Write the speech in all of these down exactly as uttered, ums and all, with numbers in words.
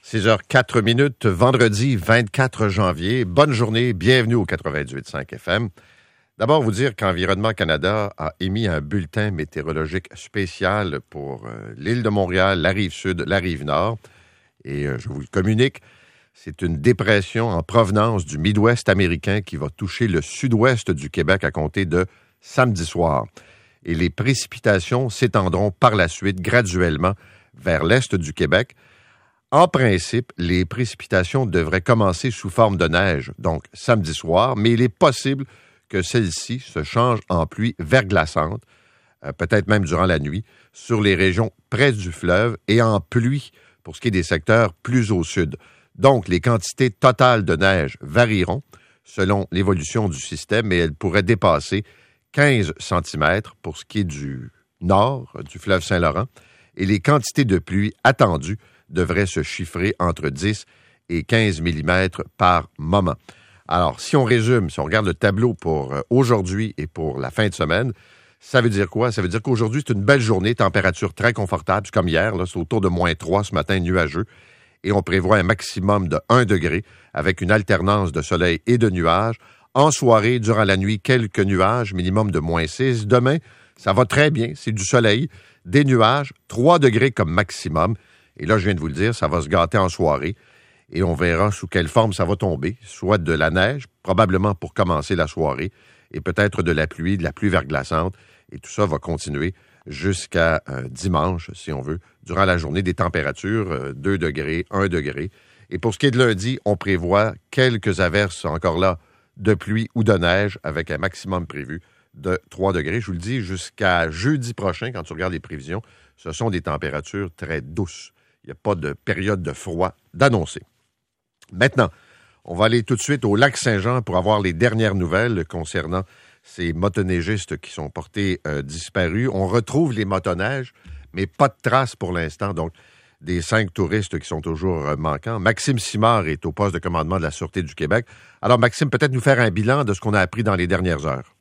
six heures quatre minutes, vendredi vingt-quatre janvier. Bonne journée, bienvenue au quatre-vingt-dix-huit virgule cinq F M. D'abord, vous dire qu'Environnement Canada a émis un bulletin météorologique spécial pour euh, l'île de Montréal, la Rive-Sud, la Rive-Nord. Et euh, je vous le communique, c'est une dépression en provenance du Midwest américain qui va toucher le sud-ouest du Québec à compter de samedi soir. Et les précipitations s'étendront par la suite graduellement vers l'est du Québec. En principe, les précipitations devraient commencer sous forme de neige, donc samedi soir, mais il est possible que celle-ci se change en pluie verglaçante, euh, peut-être même durant la nuit, sur les régions près du fleuve et en pluie pour ce qui est des secteurs plus au sud. Donc, les quantités totales de neige varieront selon l'évolution du système, mais elles pourraient dépasser quinze centimètres pour ce qui est du nord du fleuve Saint-Laurent, et les quantités de pluie attendues devraient se chiffrer entre dix et quinze millimètres par moment. Alors, si on résume, si on regarde le tableau pour aujourd'hui et pour la fin de semaine, ça veut dire quoi? Ça veut dire qu'aujourd'hui, c'est une belle journée, température très confortable, c'est comme hier, là, c'est autour de moins trois ce matin, nuageux, et on prévoit un maximum de un degré avec une alternance de soleil et de nuages. En soirée, durant la nuit, quelques nuages, minimum de moins six. Demain, ça va très bien, c'est du soleil, des nuages, trois degrés comme maximum. Et là, je viens de vous le dire, ça va se gâter en soirée. Et on verra sous quelle forme ça va tomber, soit de la neige, probablement pour commencer la soirée, et peut-être de la pluie, de la pluie verglaçante. Et tout ça va continuer jusqu'à euh, dimanche, si on veut, durant la journée, des températures, euh, deux degrés, un degré. Et pour ce qui est de lundi, on prévoit quelques averses encore là de pluie ou de neige avec un maximum prévu de trois degrés. Je vous le dis, jusqu'à jeudi prochain, quand tu regardes les prévisions, ce sont des températures très douces. Il n'y a pas de période de froid d'annoncer. Maintenant, on va aller tout de suite au lac Saint-Jean pour avoir les dernières nouvelles concernant ces motoneigistes qui sont portés euh, disparus. On retrouve les motoneiges, mais pas de traces pour l'instant. Donc, des cinq touristes qui sont toujours euh, manquants. Maxime Simard est au poste de commandement de la Sûreté du Québec. Alors, Maxime, peut-être nous faire un bilan de ce qu'on a appris dans les dernières heures.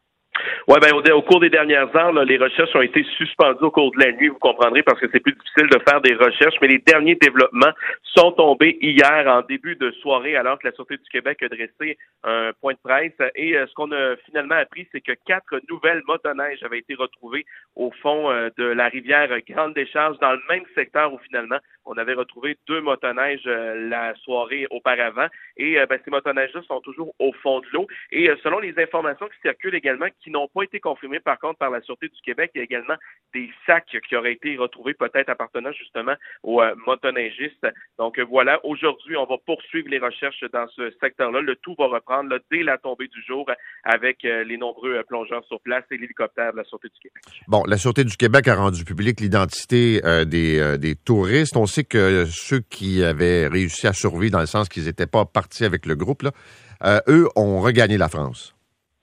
Oui, ben au, au cours des dernières heures, là, les recherches ont été suspendues au cours de la nuit, vous comprendrez, parce que c'est plus difficile de faire des recherches, mais les derniers développements sont tombés hier en début de soirée, alors que la Sûreté du Québec a dressé un point de presse. Et euh, ce qu'on a finalement appris, c'est que quatre nouvelles motoneiges avaient été retrouvées au fond euh, de la rivière Grande-Décharge, dans le même secteur où finalement on avait retrouvé deux motoneiges euh, la soirée auparavant. Et euh, ben, ces motoneiges-là sont toujours au fond de l'eau. Et euh, selon les informations qui circulent également, qui n'ont pas été confirmées par contre par la Sûreté du Québec, il y a également des sacs qui auraient été retrouvés peut-être appartenant justement aux euh, motoneigistes. Donc euh, voilà, aujourd'hui, on va poursuivre les recherches dans ce secteur-là. Le tout va reprendre là, dès la tombée du jour avec euh, les nombreux euh, plongeurs sur place et l'hélicoptère de la Sûreté du Québec. Bon, la Sûreté du Québec a rendu public l'identité euh, des, euh, des touristes. On sait que ceux qui avaient réussi à survivre, dans le sens qu'ils n'étaient pas partis avec le groupe, là, euh, eux ont regagné la France.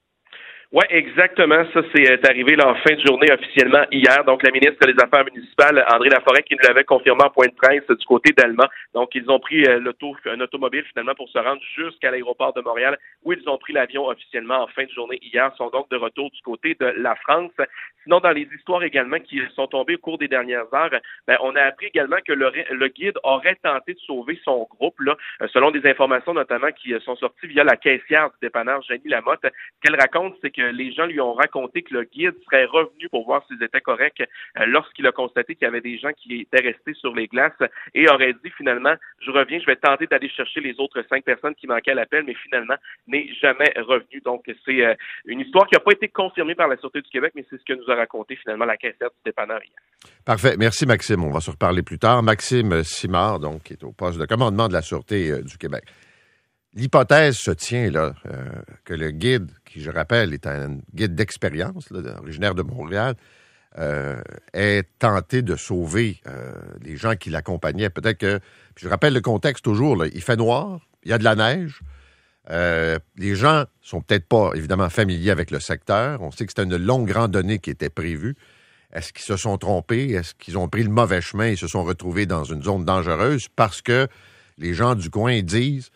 Oui, exactement. Ça, c'est arrivé là, en fin de journée officiellement hier. Donc, la ministre des Affaires municipales, André Laforêt, qui nous l'avait confirmé en point de presse du côté d'Allemand. Donc, ils ont pris euh, l'auto, un automobile finalement pour se rendre jusqu'à l'aéroport de Montréal, où ils ont pris l'avion officiellement en fin de journée hier. Ils sont donc de retour du côté de la France. Sinon, dans les histoires également qui sont tombées au cours des dernières heures, ben, on a appris également que le, le guide aurait tenté de sauver son groupe, là, selon des informations notamment qui sont sorties via la caissière du dépanneur Jenny Lamotte. Ce qu'elle raconte, c'est que les gens lui ont raconté que le guide serait revenu pour voir s'ils étaient corrects euh, lorsqu'il a constaté qu'il y avait des gens qui étaient restés sur les glaces et aurait dit finalement, je reviens, je vais tenter d'aller chercher les autres cinq personnes qui manquaient à l'appel, mais finalement n'est jamais revenu. Donc c'est euh, une histoire qui n'a pas été confirmée par la Sûreté du Québec, mais c'est ce que nous a raconté finalement la caissière du dépanneur hier. Parfait. Merci Maxime. On va se reparler plus tard. Maxime Simard, donc, qui est au poste de commandement de la Sûreté euh, du Québec. L'hypothèse se tient là euh, que le guide, qui je rappelle est un guide d'expérience, là, originaire de Montréal, euh, ait tenté de sauver euh, les gens qui l'accompagnaient. Peut-être que, puis je rappelle le contexte toujours, là, il fait noir, il y a de la neige, euh, les gens sont peut-être pas évidemment familiers avec le secteur. On sait que c'était une longue randonnée qui était prévue. Est-ce qu'ils se sont trompés? Est-ce qu'ils ont pris le mauvais chemin et se sont retrouvés dans une zone dangereuse parce que les gens du coin disent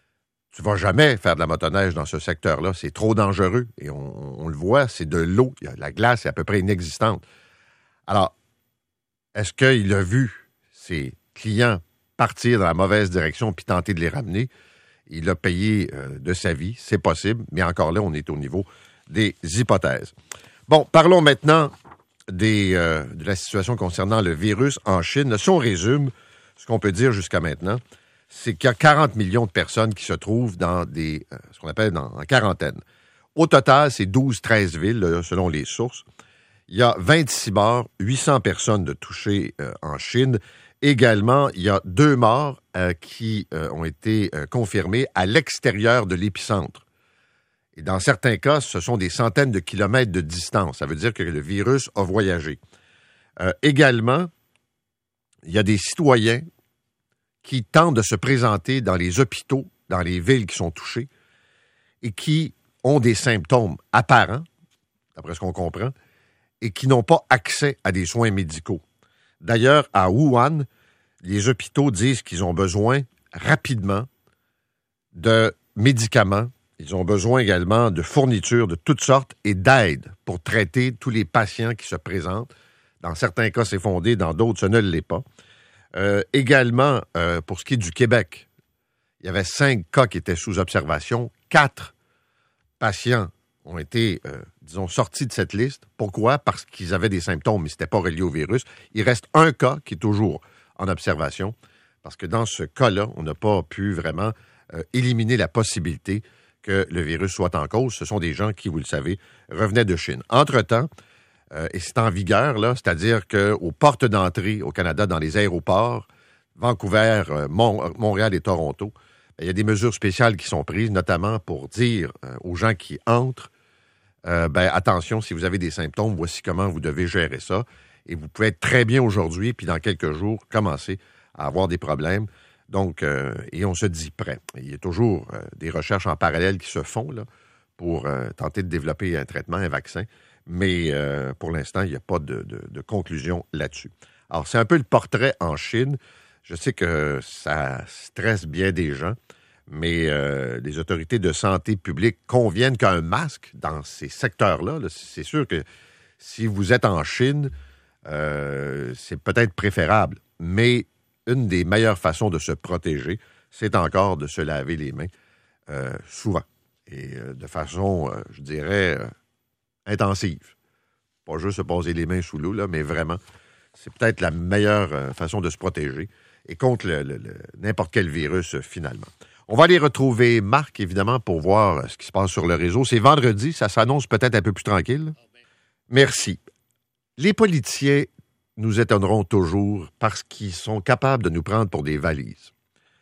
tu vas jamais faire de la motoneige dans ce secteur-là, c'est trop dangereux. Et on, on le voit, c'est de l'eau, la glace est à peu près inexistante. Alors, est-ce qu'il a vu ses clients partir dans la mauvaise direction puis tenter de les ramener. Il a payé euh, de sa vie, c'est possible, mais encore là, on est au niveau des hypothèses. Bon, parlons maintenant des, euh, de la situation concernant le virus en Chine. Si on résume, ce qu'on peut dire jusqu'à maintenant, c'est qu'il y a quarante millions de personnes qui se trouvent dans des, euh, ce qu'on appelle dans, en quarantaine. Au total, c'est douze treize villes, là, selon les sources. Il y a vingt-six morts, huit cents personnes de touchées euh, en Chine. Également, il y a deux morts euh, qui euh, ont été euh, confirmés à l'extérieur de l'épicentre. Et dans certains cas, ce sont des centaines de kilomètres de distance. Ça veut dire que le virus a voyagé. Euh, également, il y a des citoyens qui tentent de se présenter dans les hôpitaux, dans les villes qui sont touchées, et qui ont des symptômes apparents, d'après ce qu'on comprend, et qui n'ont pas accès à des soins médicaux. D'ailleurs, à Wuhan, les hôpitaux disent qu'ils ont besoin rapidement de médicaments. Ils ont besoin également de fournitures de toutes sortes et d'aide pour traiter tous les patients qui se présentent. Dans certains cas, c'est fondé, dans d'autres, ce ne l'est pas. Euh, également, euh, pour ce qui est du Québec, il y avait cinq cas qui étaient sous observation. Quatre patients ont été, euh, disons, sortis de cette liste. Pourquoi? Parce qu'ils avaient des symptômes, mais ce n'était pas relié au virus. Il reste un cas qui est toujours en observation, parce que dans ce cas-là, on n'a pas pu vraiment euh, éliminer la possibilité que le virus soit en cause. Ce sont des gens qui, vous le savez, revenaient de Chine. Entre-temps, euh, et c'est en vigueur, là, c'est-à-dire qu'aux portes d'entrée au Canada, dans les aéroports, Vancouver, euh, Mont- Montréal et Toronto, il y a des mesures spéciales qui sont prises, notamment pour dire euh, aux gens qui entrent, euh, ben, attention, si vous avez des symptômes, voici comment vous devez gérer ça. Et vous pouvez être très bien aujourd'hui, puis dans quelques jours, commencer à avoir des problèmes. Donc, euh, et on se dit prêt. Il y a toujours euh, des recherches en parallèle qui se font là, pour euh, tenter de développer un traitement, un vaccin. Mais euh, pour l'instant, il n'y a pas de, de, de conclusion là-dessus. Alors, c'est un peu le portrait en Chine. Je sais que ça stresse bien des gens, mais euh, les autorités de santé publique conviennent qu'un masque dans ces secteurs-là, là, c'est sûr que si vous êtes en Chine, euh, c'est peut-être préférable. Mais une des meilleures façons de se protéger, c'est encore de se laver les mains euh, souvent et euh, de façon, euh, je dirais, euh, intensive. Pas juste se poser les mains sous l'eau, là, mais vraiment, c'est peut-être la meilleure euh, façon de se protéger et contre le, le, le, n'importe quel virus, euh, finalement. On va aller retrouver Marc, évidemment, pour voir euh, ce qui se passe sur le réseau. C'est vendredi, ça s'annonce peut-être un peu plus tranquille. Merci. Les politiciens nous étonneront toujours parce qu'ils sont capables de nous prendre pour des valises.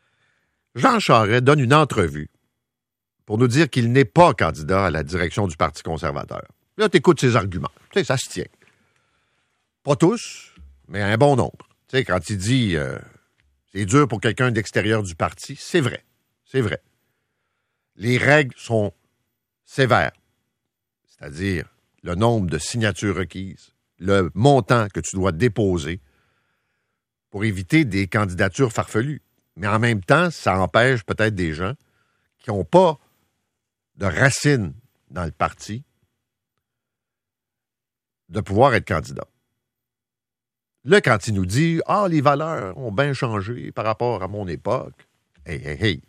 Jean Charest donne une entrevue pour nous dire qu'il n'est pas candidat à la direction du Parti conservateur. Là, tu écoutes ses arguments. Tu sais, ça se tient. Pas tous, mais un bon nombre. Tu sais, quand il dit euh, c'est dur pour quelqu'un d'extérieur du parti, c'est vrai. C'est vrai. Les règles sont sévères. C'est-à-dire le nombre de signatures requises, le montant que tu dois déposer pour éviter des candidatures farfelues. Mais en même temps, ça empêche peut-être des gens qui n'ont pas de racines dans le parti de pouvoir être candidats. Là, quand il nous dit « Ah, les valeurs ont bien changé par rapport à mon époque. » Hey, hey, hey.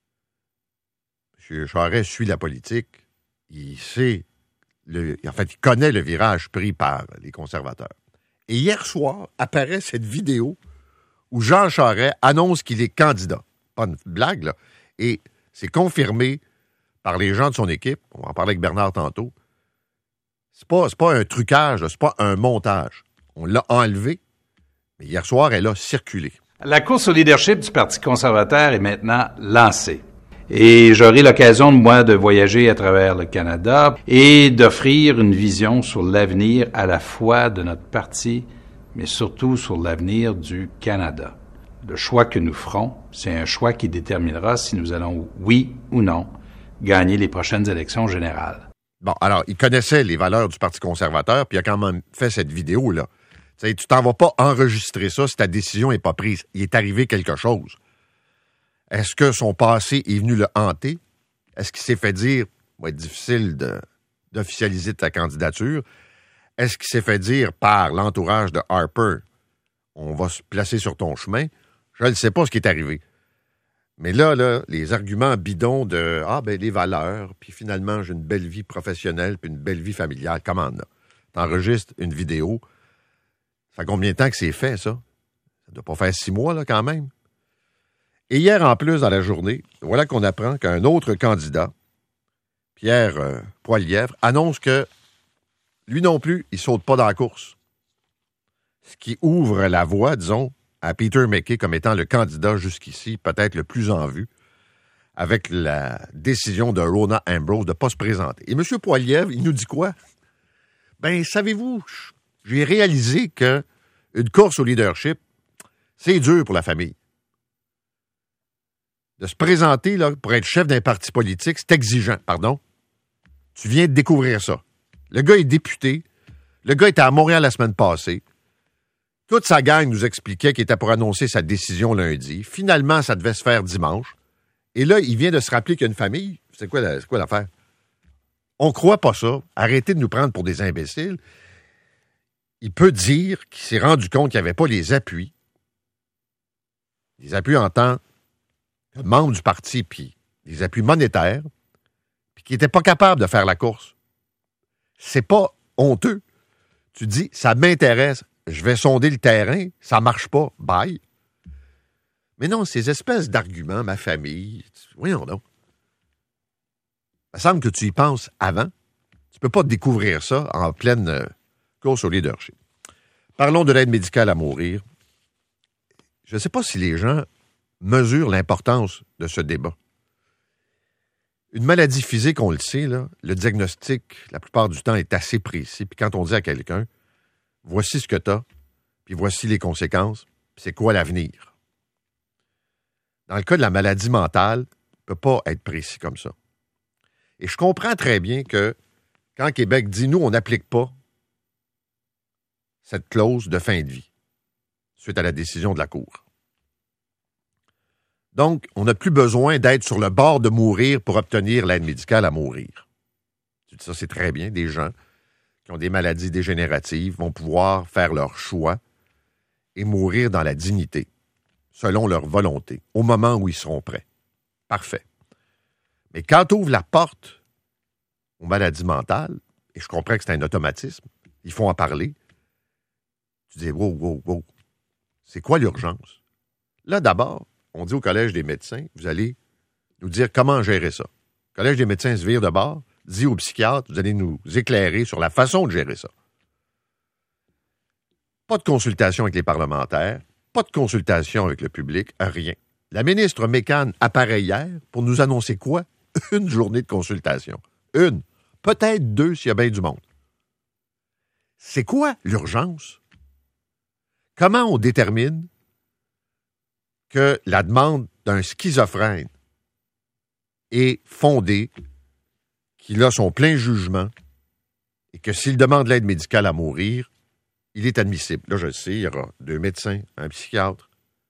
M. Charest suit la politique. Il sait, le, en fait, il connaît le virage pris par les conservateurs. Et hier soir, apparaît cette vidéo où Jean Charest annonce qu'il est candidat. Pas une blague, là. Et c'est confirmé par les gens de son équipe. On va en parler avec Bernard tantôt. C'est pas, c'est pas un trucage, là, c'est pas un montage. On l'a enlevé, mais hier soir, elle a circulé. La course au leadership du Parti conservateur est maintenant lancée. Et j'aurai l'occasion, moi, de voyager à travers le Canada et d'offrir une vision sur l'avenir à la fois de notre parti, mais surtout sur l'avenir du Canada. Le choix que nous ferons, c'est un choix qui déterminera si nous allons, oui ou non, gagner les prochaines élections générales. Bon, alors, il connaissait les valeurs du Parti conservateur, puis il a quand même fait cette vidéo-là. T'sais, tu t'en vas pas enregistrer ça si ta décision n'est pas prise. Il est arrivé quelque chose. Est-ce que son passé est venu le hanter? Est-ce qu'il s'est fait dire, ça va être difficile de, d'officialiser ta candidature? Est-ce qu'il s'est fait dire par l'entourage de Harper, on va se placer sur ton chemin? Je ne sais pas ce qui est arrivé. Mais là, là, les arguments bidons de « Ah, ben les valeurs, puis finalement, j'ai une belle vie professionnelle, puis une belle vie familiale. » Comment on a? T'enregistres une vidéo. Ça fait combien de temps que c'est fait, ça? Ça doit pas faire six mois, là, quand même. Et hier, en plus, dans la journée, voilà qu'on apprend qu'un autre candidat, Pierre euh, Poilievre, annonce que lui non plus, il saute pas dans la course. Ce qui ouvre la voie, disons, à Peter MacKay comme étant le candidat jusqu'ici, peut-être le plus en vue, avec la décision de Rona Ambrose de ne pas se présenter. Et M. Poilievre, il nous dit quoi? Ben, savez-vous, j'ai réalisé que une course au leadership, c'est dur pour la famille. De se présenter là, pour être chef d'un parti politique, c'est exigeant, pardon. Tu viens de découvrir ça. Le gars est député. Le gars était à Montréal la semaine passée. Toute sa gang nous expliquait qu'il était pour annoncer sa décision lundi. Finalement, ça devait se faire dimanche. Et là, il vient de se rappeler qu'il y a une famille. C'est quoi, la, c'est quoi l'affaire? On ne croit pas ça. Arrêtez de nous prendre pour des imbéciles. Il peut dire qu'il s'est rendu compte qu'il n'y avait pas les appuis. Les appuis en tant que membre du parti, puis les appuis monétaires, puis qu'il n'était pas capable de faire la course. C'est pas honteux. Tu dis, ça m'intéresse, je vais sonder le terrain, ça marche pas, bye. Mais non, ces espèces d'arguments, ma famille, voyons donc. Ça semble que tu y penses avant. Tu peux pas découvrir ça en pleine euh, course au leadership. Parlons de l'aide médicale à mourir. Je ne sais pas si les gens mesurent l'importance de ce débat. Une maladie physique, on le sait, là, le diagnostic, la plupart du temps, est assez précis. Puis quand on dit à quelqu'un, voici ce que tu as, puis voici les conséquences, puis c'est quoi l'avenir. Dans le cas de la maladie mentale, ne peut pas être précis comme ça. Et je comprends très bien que quand Québec dit, nous, on n'applique pas cette clause de fin de vie, suite à la décision de la Cour. Donc, on n'a plus besoin d'être sur le bord de mourir pour obtenir l'aide médicale à mourir. Ça, c'est très bien. Des gens qui ont des maladies dégénératives vont pouvoir faire leur choix et mourir dans la dignité, selon leur volonté, au moment où ils seront prêts. Parfait. Mais quand tu ouvres la porte aux maladies mentales, et je comprends que c'est un automatisme, il faut en parler, tu dis, wow, wow, wow, c'est quoi l'urgence? Là, d'abord, on dit au Collège des médecins, vous allez nous dire comment gérer ça. Le Collège des médecins se vire de bord, dit aux psychiatres, vous allez nous éclairer sur la façon de gérer ça. Pas de consultation avec les parlementaires, pas de consultation avec le public, rien. La ministre Mécan apparaît hier pour nous annoncer quoi? Une journée de consultation. Une. Peut-être deux s'il y a bien du monde. C'est quoi l'urgence? Comment on détermine que la demande d'un schizophrène est fondée, qu'il a son plein jugement et que s'il demande l'aide médicale à mourir, il est admissible. Là, je le sais, il y aura deux médecins, un psychiatre.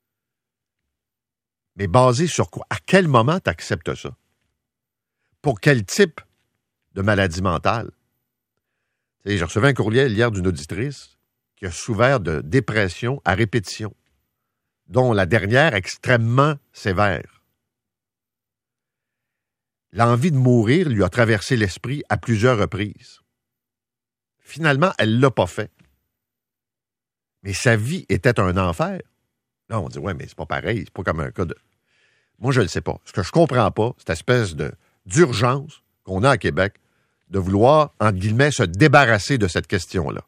Mais basé sur quoi? À quel moment tu acceptes ça? Pour quel type de maladie mentale? Tu sais, j'ai reçu un courriel hier d'une auditrice qui a souffert de dépression à répétition, dont la dernière extrêmement sévère. L'envie de mourir lui a traversé l'esprit à plusieurs reprises. Finalement, elle ne l'a pas fait. Mais sa vie était un enfer. Là, on dit, ouais, mais c'est pas pareil, c'est pas comme un cas de... Moi, je ne le sais pas. Ce que je comprends pas, cette espèce de, d'urgence qu'on a à Québec de vouloir, entre guillemets, se débarrasser de cette question-là.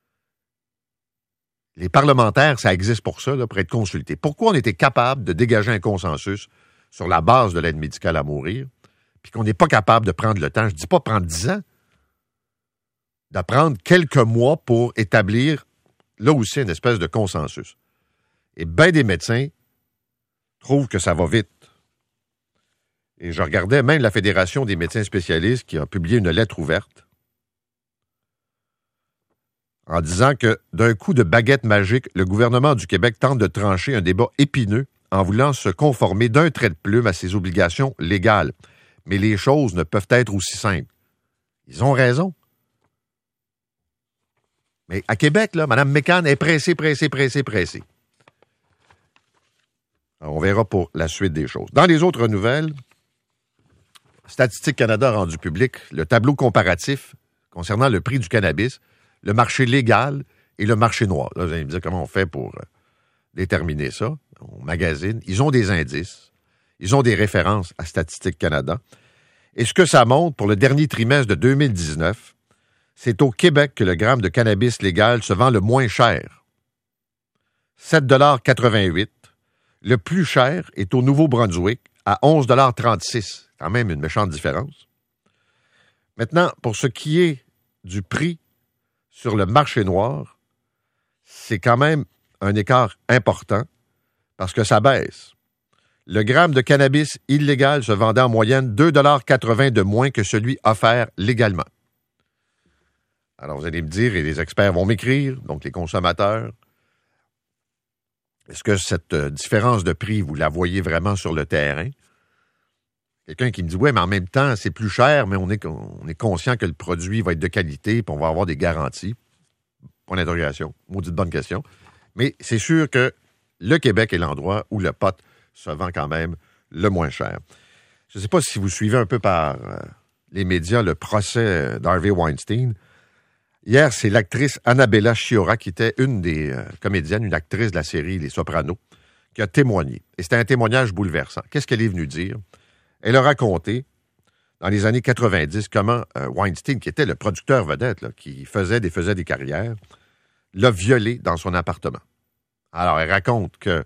Les parlementaires, ça existe pour ça, là, pour être consultés. Pourquoi on était capable de dégager un consensus sur la base de l'aide médicale à mourir, puis qu'on n'est pas capable de prendre le temps, je ne dis pas prendre dix ans, de prendre quelques mois pour établir, là aussi, une espèce de consensus. Et bien des médecins trouvent que ça va vite. Et je regardais même la Fédération des médecins spécialistes qui a publié une lettre ouverte en disant que, d'un coup de baguette magique, le gouvernement du Québec tente de trancher un débat épineux en voulant se conformer d'un trait de plume à ses obligations légales. Mais les choses ne peuvent être aussi simples. Ils ont raison. Mais à Québec, là, Mme Mécan est pressée, pressée, pressée, pressée. Alors, on verra pour la suite des choses. Dans les autres nouvelles, Statistique Canada a rendu public le tableau comparatif concernant le prix du cannabis, le marché légal et le marché noir. Là, vous allez me dire comment on fait pour euh, déterminer ça. On magasine. Ils ont des indices. Ils ont des références à Statistique Canada. Et ce que ça montre pour le dernier trimestre de deux mille dix-neuf, c'est au Québec que le gramme de cannabis légal se vend le moins cher. sept dollars quatre-vingt-huit. Le plus cher est au Nouveau-Brunswick à onze dollars trente-six. Quand même une méchante différence. Maintenant, pour ce qui est du prix sur le marché noir, c'est quand même un écart important parce que ça baisse. Le gramme de cannabis illégal se vendait en moyenne deux dollars quatre-vingts de moins que celui offert légalement. Alors, vous allez me dire, et les experts vont m'écrire, donc les consommateurs, est-ce que cette différence de prix, vous la voyez vraiment sur le terrain? Quelqu'un qui me dit, ouais, mais en même temps, c'est plus cher, mais on est, on est conscient que le produit va être de qualité, puis on va avoir des garanties. Point d'interrogation. Maudite bonne question. Mais c'est sûr que le Québec est l'endroit où le pot se vend quand même le moins cher. Je ne sais pas si vous suivez un peu par euh, les médias le procès d'Harvey Weinstein. Hier, c'est l'actrice Annabella Sciorra, qui était une des euh, comédiennes, une actrice de la série Les Sopranos, qui a témoigné. Et c'était un témoignage bouleversant. Qu'est-ce qu'elle est venue dire? Elle a raconté, dans les années quatre-vingt-dix, comment euh, Weinstein, qui était le producteur vedette, là, qui faisait des, faisait des carrières, l'a violée dans son appartement. Alors, elle raconte que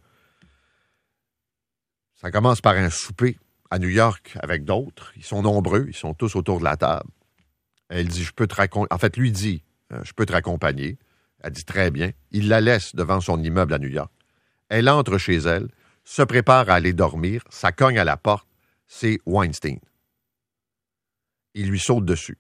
ça commence par un souper à New York avec d'autres. Ils sont nombreux, ils sont tous autour de la table. Elle dit, je peux te raccompagner. En fait, lui dit, je peux te raccompagner. Elle dit, très bien. Il la laisse devant son immeuble à New York. Elle entre chez elle, se prépare à aller dormir, ça cogne à la porte. C'est Weinstein. Il lui saute dessus.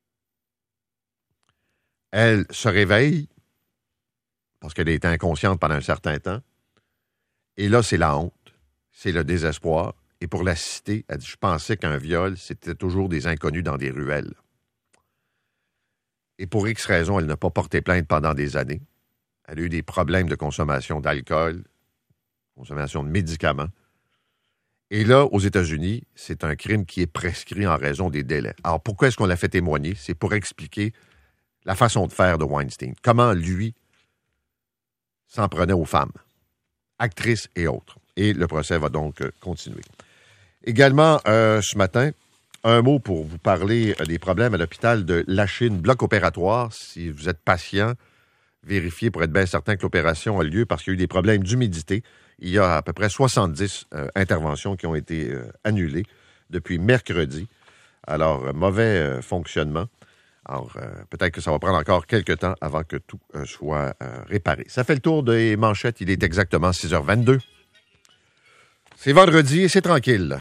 Elle se réveille, parce qu'elle a été inconsciente pendant un certain temps, et là, c'est la honte, c'est le désespoir, et pour la citer, elle dit, je pensais qu'un viol, c'était toujours des inconnus dans des ruelles. Et pour X raisons, elle n'a pas porté plainte pendant des années. Elle a eu des problèmes de consommation d'alcool, consommation de médicaments. Et là, aux États-Unis, c'est un crime qui est prescrit en raison des délais. Alors, pourquoi est-ce qu'on l'a fait témoigner? C'est pour expliquer la façon de faire de Weinstein. Comment, lui, s'en prenait aux femmes, actrices et autres. Et le procès va donc euh, continuer. Également, euh, ce matin, un mot pour vous parler des problèmes à l'hôpital de Lachine, bloc opératoire. Si vous êtes patient, vérifiez pour être bien certain que l'opération a lieu parce qu'il y a eu des problèmes d'humidité. Il y a à peu près soixante-dix euh, interventions qui ont été euh, annulées depuis mercredi. Alors, euh, mauvais euh, fonctionnement. Alors, euh, peut-être que ça va prendre encore quelques temps avant que tout euh, soit euh, réparé. Ça fait le tour des manchettes. Il est exactement six heures vingt-deux. C'est vendredi et c'est tranquille.